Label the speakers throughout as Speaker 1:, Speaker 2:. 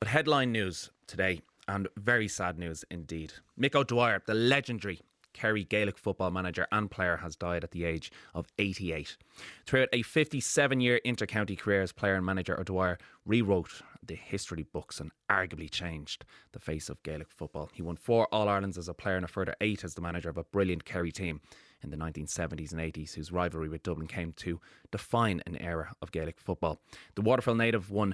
Speaker 1: headline news today, and very sad news indeed. Mick O'Dwyer, the legendary Kerry Gaelic football manager and player, has died at the age of 88. Throughout a 57-year inter-county career as player and manager, O'Dwyer rewrote the history books and arguably changed the face of Gaelic football. He won 4 All-Irelands as a player and a further 8 as the manager of a brilliant Kerry team in the 1970s and 80s, whose rivalry with Dublin came to define an era of Gaelic football. The Waterford native won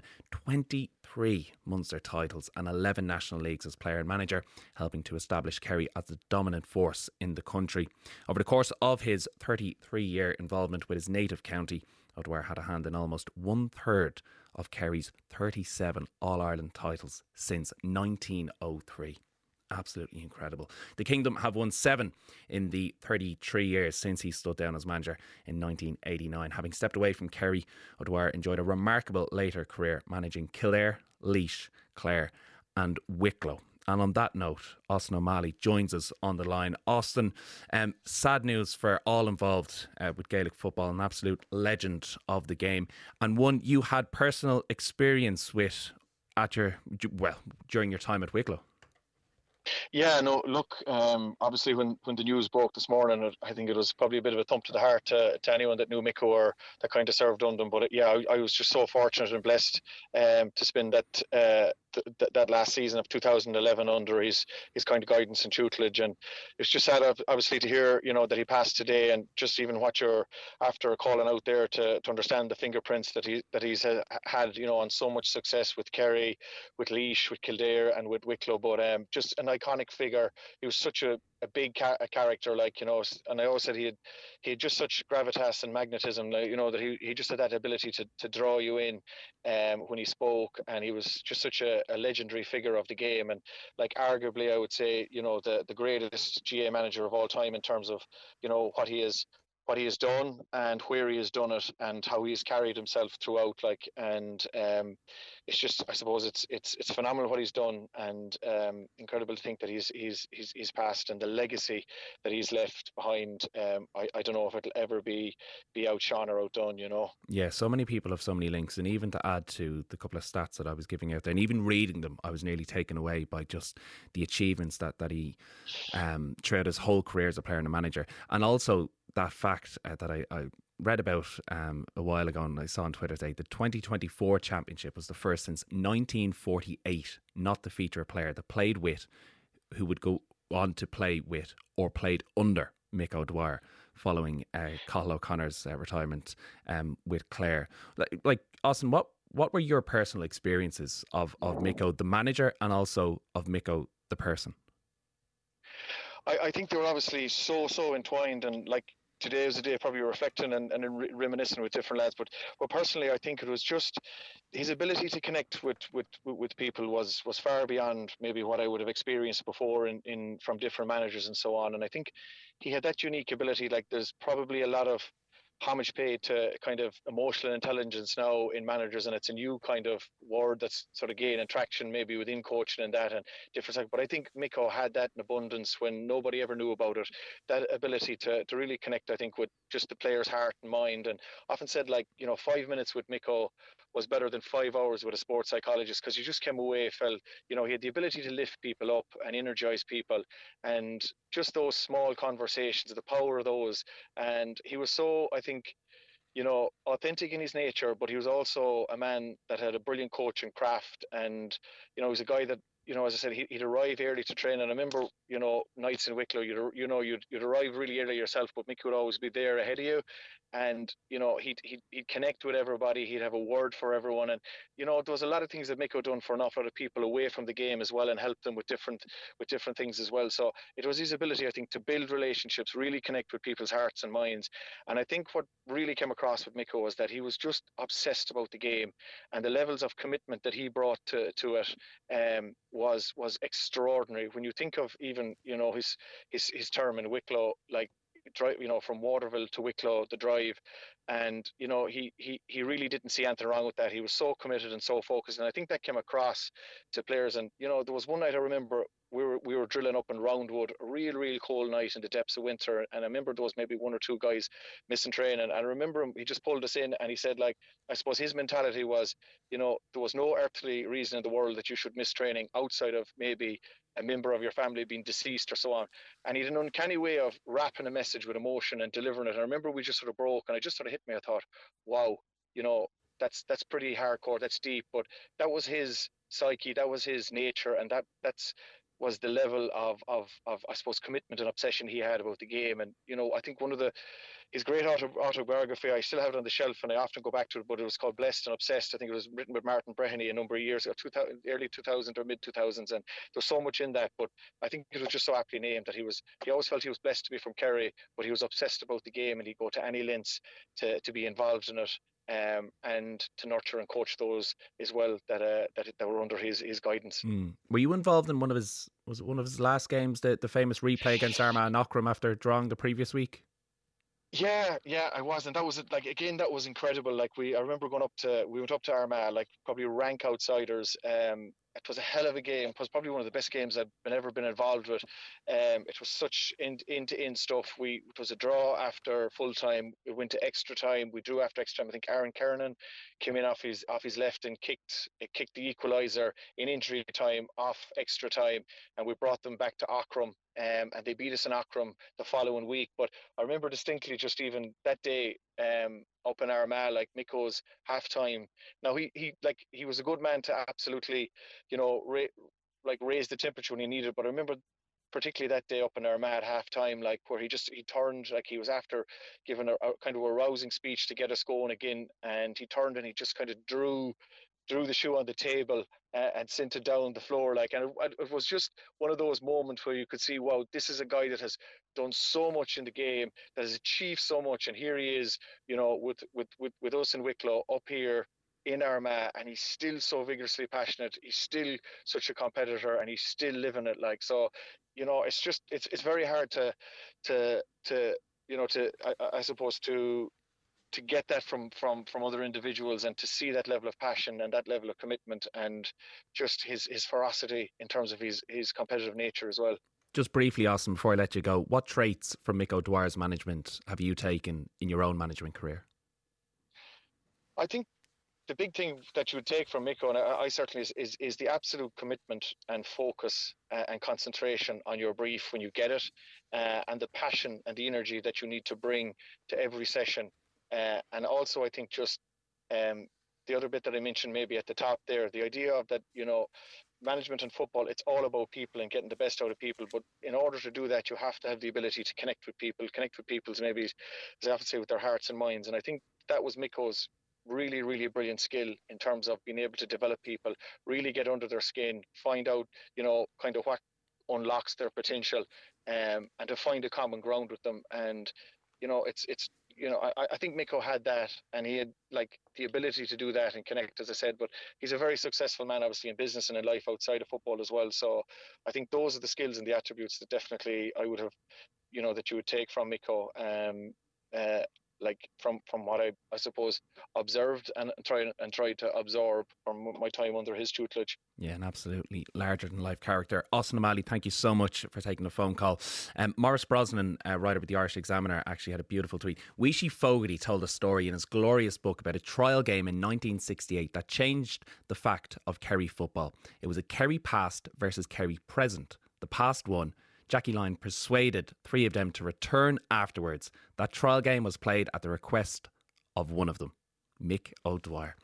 Speaker 1: 23 Munster titles and 11 National Leagues as player and manager, helping to establish Kerry as the dominant force in the country. Over the course of his 33-year involvement with his native county, O'Dwyer had a hand in almost 1/3 of Kerry's 37 All-Ireland titles since 1903. Absolutely incredible. The Kingdom have won 7 in the 33 years since he stood down as manager in 1989. Having stepped away from Kerry, O'Dwyer enjoyed a remarkable later career managing Kildare, Laois, Clare and Wicklow. And on that note, Austin O'Malley joins us on the line. Austin, sad news for all involved with Gaelic football, an absolute legend of the game, and one you had personal experience with during your time at Wicklow.
Speaker 2: Yeah, no, look, obviously when the news broke this morning, I think it was probably a bit of a thump to the heart to anyone that knew Mick or that kind of served under him. But I was just so fortunate and blessed to spend that last season of 2011 under his kind of guidance and tutelage. And it's just sad, obviously, to hear, that he passed today, and just even what you're after calling out there to understand the fingerprints that he's had, on so much success with Kerry, with Laois, with Kildare and with Wicklow. But just an iconic figure. He was such a big character, and I always said he had just such gravitas and magnetism, that he just had that ability to draw you in when he spoke, and he was just such a legendary figure of the game, and arguably I would say, the greatest GA manager of all time in terms of, what he has done and where he has done it and how he has carried himself throughout, and it's just, I suppose it's phenomenal what he's done, and incredible to think that he's passed, and the legacy that he's left behind. I don't know if it'll ever be outshone or outdone.
Speaker 1: Yeah, so many people have so many links, and even to add to the couple of stats that I was giving out there, and even reading them, I was nearly taken away by just the achievements that he throughout his whole career as a player and a manager, and also that fact that I read about a while ago, and I saw on Twitter today, the 2024 championship was the first since 1948 not to feature a player that played with, who would go on to play with or played under Mick O'Dwyer following Cathal O'Connor's retirement with Clare. Like Austin, what were your personal experiences of Mick O, the manager, and also of Mick O, the person?
Speaker 2: I think they were obviously so entwined, and today was a day probably reflecting and reminiscing with different lads. But personally, I think it was just his ability to connect with people was far beyond maybe what I would have experienced before in from different managers and so on. And I think he had that unique ability. There's probably a lot of homage paid to kind of emotional intelligence now in managers, and it's a new kind of word that's sort of gaining traction maybe within coaching and that and different stuff. But I think Mick had that in abundance when nobody ever knew about it, that ability to really connect, I think, with just the player's heart and mind. And often said 5 minutes with Mick was better than 5 hours with a sports psychologist, because you just came away, felt, he had the ability to lift people up and energize people, and just those small conversations, the power of those. And he was so, I think, authentic in his nature, but he was also a man that had a brilliant coaching craft. And, he was a guy that, as I said, he'd arrive early to train. And I remember, nights in Wicklow, you'd arrive really early yourself, but Mick would always be there ahead of you. And, he'd connect with everybody. He'd have a word for everyone. And, there was a lot of things that Mick had done for an awful lot of people away from the game as well, and helped them with different things as well. So it was his ability, I think, to build relationships, really connect with people's hearts and minds. And I think what really came across with Mick was that he was just obsessed about the game, and the levels of commitment that he brought to it was extraordinary. When you think of even, his term in Wicklow, from Waterville to Wicklow, the drive, And he really didn't see anything wrong with that. He was so committed and so focused, and I think that came across to players. And there was one night I remember we were drilling up in Roundwood, a real cold night in the depths of winter, and I remember there was maybe one or two guys missing training. And I remember him, he just pulled us in, and he said, like, I suppose his mentality was, there was no earthly reason in the world that you should miss training outside of maybe a member of your family being deceased or so on. And he had an uncanny way of wrapping a message with emotion and delivering it. And I remember we just sort of broke, and I just sort of hit me. I thought, wow, that's pretty hardcore, that's deep. But that was his psyche, that was his nature, and that's was the level of I suppose commitment and obsession he had about the game. And I think one of his great autobiography, I still have it on the shelf and I often go back to it, but it was called Blessed and Obsessed. I think it was written with Martin Breheny a number of years ago, early 2000 or mid 2000s, and there's so much in that. But I think it was just so aptly named that he always felt he was blessed to be from Kerry, but he was obsessed about the game, and he'd go to any lengths to be involved in it. And to nurture and coach those as well that were under his guidance.
Speaker 1: Were you involved in one of his last games, the famous replay against Armagh and Ockram after drawing the previous week?
Speaker 2: Yeah, I was, and that was like, again, that was incredible. Like I remember we went up to Armagh, like probably rank outsiders. It was a hell of a game. It was probably one of the best games I've ever been involved with. It was such end-to-end stuff. It was a draw after full time. We went to extra time. We drew after extra time. I think Aaron Kernan came in off his left and kicked the equaliser in injury time off extra time, and we brought them back to Ockram. And they beat us in Ockram the following week. But I remember distinctly just even that day up in Armagh, like Miko's halftime. Now he was a good man to absolutely, raise the temperature when he needed. But I remember particularly that day up in Armagh at halftime, like where he turned, like he was after giving a kind of a rousing speech to get us going again, and he turned and he just kind of drew the shoe on the table and sent it down the floor. And it was just one of those moments where you could see, wow, this is a guy that has done so much in the game, that has achieved so much, and here he is, with us in Wicklow up here in Armagh, and he's still so vigorously passionate. He's still such a competitor, and he's still living it. Like, so, it's just it's very hard I suppose to get that from other individuals, and to see that level of passion and that level of commitment, and just his ferocity in terms of his competitive nature as well.
Speaker 1: Just briefly, Austin, before I let you go, what traits from Mick O'Dwyer's management have you taken in your own management career?
Speaker 2: I think the big thing that you would take from Miko, and I certainly, is the absolute commitment and focus and concentration on your brief when you get it, and the passion and the energy that you need to bring to every session. And also, I think just the other bit that I mentioned maybe at the top there, the idea of that, management and football, it's all about people and getting the best out of people. But in order to do that, you have to have the ability to connect with people's, maybe, as I often say, with their hearts and minds. And I think that was Miko's really, really brilliant skill in terms of being able to develop people, really get under their skin, find out, kind of what unlocks their potential, and to find a common ground with them. And, I think Miko had that, and he had like the ability to do that and connect, as I said. But he's a very successful man, obviously, in business and in life outside of football as well. So I think those are the skills and the attributes that definitely I would have, that you would take from Miko. Like from what I suppose observed and tried to absorb from my time under his tutelage.
Speaker 1: Yeah, an absolutely larger than life character. Austin O'Malley, thank you so much for taking the phone call. Maurice Brosnan, writer with the Irish Examiner, actually had a beautiful tweet. Weishy Fogarty told a story in his glorious book about a trial game in 1968 that changed the fact of Kerry football. It was a Kerry past versus Kerry present. The past won. Jackie Lyne persuaded three of them to return afterwards. That trial game was played at the request of one of them, Mick O'Dwyer.